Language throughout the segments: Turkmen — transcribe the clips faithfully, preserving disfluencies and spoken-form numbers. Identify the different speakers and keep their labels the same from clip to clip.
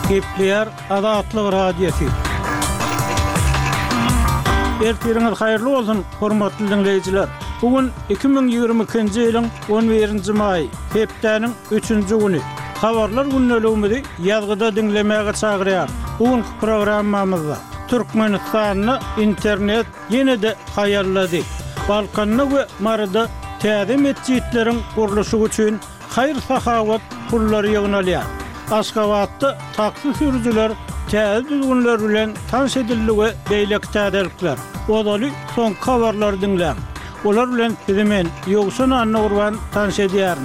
Speaker 1: Gepler Azatlyk Radiosu. Ertiriniz hayırlı olsun, hormatly dinleyijiler. Bugün iki bin ýygrimi ikinji ýylyň on birinji maý, hepdeniň üçünji güni. Habarlar günnäligimizi ýazgyda dinlemäge çagyrýar. Bugün programmamyzda Türkmenistanyny internet ýene-de haýallady. Balkanyny we Marada täze mescitleriň gurulşy üçin hayır sahawat pullary ýygnalýar. Aşgabatda taksi sürücüler täze düzgünler bilen tanış edildi we beýlek täzelikler. Odaly son habarlar dinlän. Olar bilen bizimen ýogsun anna urban tanış edýärin.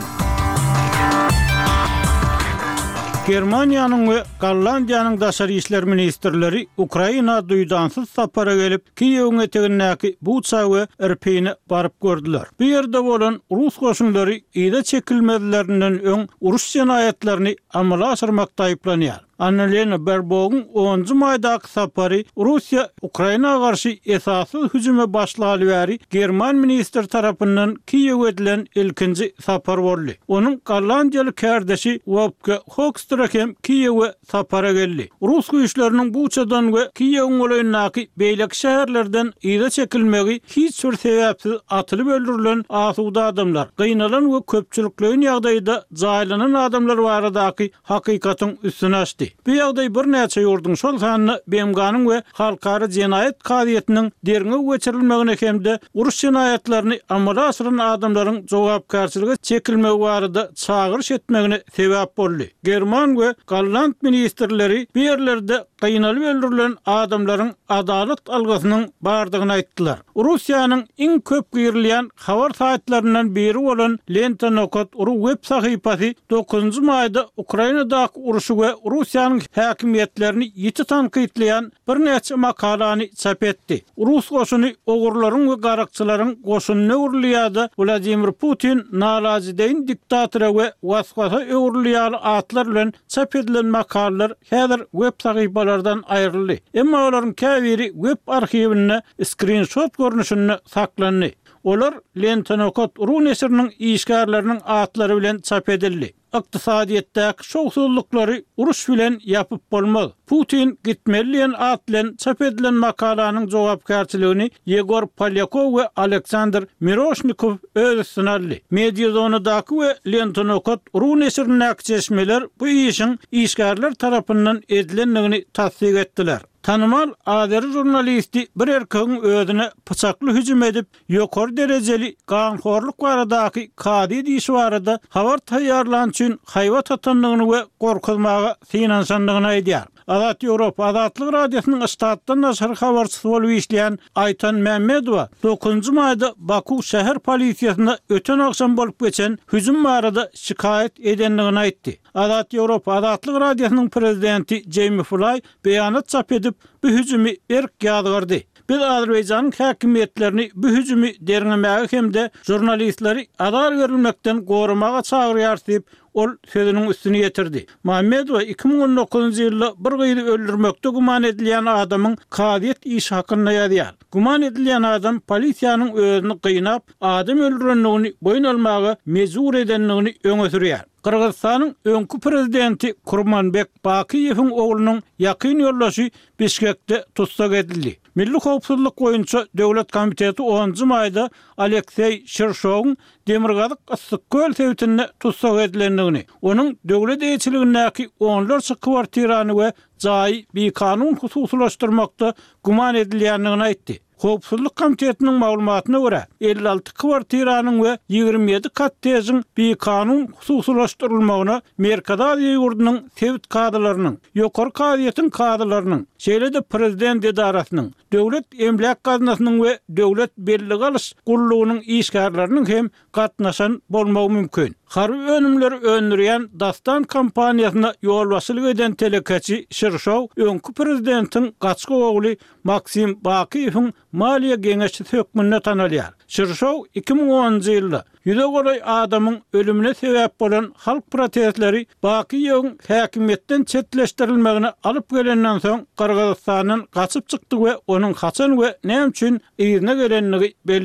Speaker 1: Germaniýanyň we Gollandiýanyň daşary işler ministrleri Ukraina duýdansız sapara gelip Kiýewiň etegindäki Buça we Irpini baryp gördüler. Bu ýerde bolan Rus goşunlary ýa-da çekilmezlerinden öň uruş jenaýatlaryny amala aşyrmakda aýplanýar. Annalena Baerbock'un onuncu maýdaky sapary Russiýa Ukrainaga garşy esasy hüjüme başlaly bäri German minister tarapyndan Kiýew edilen ilkinji sapar boldy. Onuň Gollandiýaly kärdeşi Wopke Hoekstra hem Kiýewe sapara geldi. Rus güýçleriniň Buçadan we Kiýewiň olaýyndaky beýlek şäherlerden ýa-da çekilmegi hiç bir sebäpsiz atylyp öldürilen asuda adamlar, gıynalan we köpçüliklerin ýagdaýynda jaýlanan adamlar baradaky hakykatyň üstüne açdy. Bu ýagdaý bir näçe ýurdun şol sanyny B M G'nyň we halkary jenaýat kadiýetiniň derine geçirilmegine hemde uruş jenaýatlaryny amala aşyran adamlaryň jogapkärçiligi çekilmegi barada çagyryş etmegine sebäp boldy. German we Golland ministrleri bir ýerlerde gıynalyp öldürilen adamlaryň adalet algysynyň bardygyny aýtdylar. Russiýanyň iň köp girilýän habar saýtlarynyň biri bolan Lenta Nokot uru web sahypasy dokuzunju maýda Ukrainadaky uruşy we Russiýanyň häkimiýetlerini ýiti tanqidleýän bir näçe makalany çap etdi. Rus goşuny ogurlaryň we garakçylaryň goşunyna urulýardy. Vladimir Putin nalazideýin diktatory we waswasa öwrülýär atlar bilen çap edilen makalalar häzir web sahypalardan aýryldy. Emma olaryň käbiri web arhiwine screenshot görnüşinde saklandy. Olar Lenta Nokot uru nesiriniň işgärleriniň atlary bilen çap edildi. Iqtisadiýetdäki şowsuzlyklary uruş bilen ýapyp bolmaz. Putin gitmeliýän at bilen çap edilen makalanyň jogapkärçiligini Yegor Polyakov we Aleksandr Miroshnikov öz üstüne aldy. Mediazonadaky we Lenta Nokot uru nesiriniň çeşmeler bu işiň işgärler tarapyndan edilenligini tasdik etdiler. Tanımal Azeri jurnalisti bir erkeğin özüne pıçaklı hücum edip yokor dereceli ganhorluk baradaky kadi dişi barada habar taýýarlan üçin hayvat atanlygyny we gorkuzmaga finansanlygyny aýdýar. Azat Ýewropa Azatlyk Radiosynyň Istatdan naşary habarçysy bolup işleýän Aytan Mehmedowa dokuzunju maýda Baku şäher polisiýasyna öten akşam bolup geçen hüjüm barada şikayet edenligini aýtdy. Azat Ýewropa Azatlyk Radiosynyň prezidenti Jamie Fly beýanat çap edip bu hüjümi erk ýazgyrdy. Biz Azerbaýjanyň häkimiýetlerini bu hüjümi dernemäge hemde jurnalistleri adar berilmekden gorumaga çagyrýar diýip ol sözüniň üstüne ýetirdi. Mahmedowa iki bin on dokuzunju ýylda bir gyýdy öldürmekde guman edilýän adamyň kadiýet iş hakyna ýazýar. Guman edilýän adam polisiýanyň özüni gynap, adam öldürenligini boyun almagy mejbur edenligini öňe sürýär. Kırgızstanyň öňkü prezidenti Kurmanbek Bakiýewiň oglunyň ýakyn ýoldaşy Bişkekde tutsak edildi. Milli Howpsuzlyk boýunça Döwlet Komiteti onuncu maýda Aleksey Shirshowyň Demirgazyk Yssyk-Göl sewtine tutsak edilenligini, onuň döwlet eýçiligindäki onlarça kwartirany we jaý bir kanun hususlaşdyrmakda guman edilýänligini aýtdy. Howpsuzlyk Komitetiniň maglumatyna görä, elli alty kwartiranyň we ýygrimi ýedi kattejiň bir kanun hususlaşdyrylmagyna Merkadazy ýurdunyň sewt kadrlarynyň, ýokary kadiýetiň kadrlarynyň, şeýle-de prezident edarasynyň, döwlet emlak gaznasynyň we döwlet belli alyş gurulugynyň işgärleriniň hem gatnaşan bolmagy mümkin. Harby önümleri öndürýän Dastan kampaniýasyna ýolbaşçylyk eden telekeçi Shirshow öňkü prezidentiň gaçky ogly Maksim Bakiýewiň maliýe geňeşçi hökmüne tanalýar. Shirshow iki bin onunju ýylda ýüze goraý adamyň ölümine sebäp bolan halk protestleri Bakiýewiň häkimiýetden çetleşdirilmegine alyp gelenden soň Kırgızstanyň gaçyp çykdy we onuň haçan we näme üçin ýerine gelenligi belli